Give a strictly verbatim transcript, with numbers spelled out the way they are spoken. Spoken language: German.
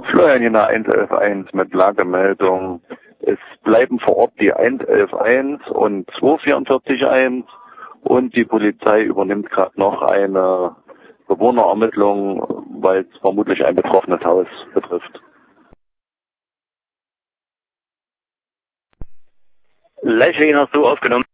Florian Jena eins elf eins mit Lagemeldung. Es bleiben vor Ort die eins elf eins und zwei vierundvierzig eins und die Polizei übernimmt gerade noch eine Bewohnerermittlung, weil es vermutlich ein betroffenes Haus betrifft. Leichwegen hast du aufgenommen.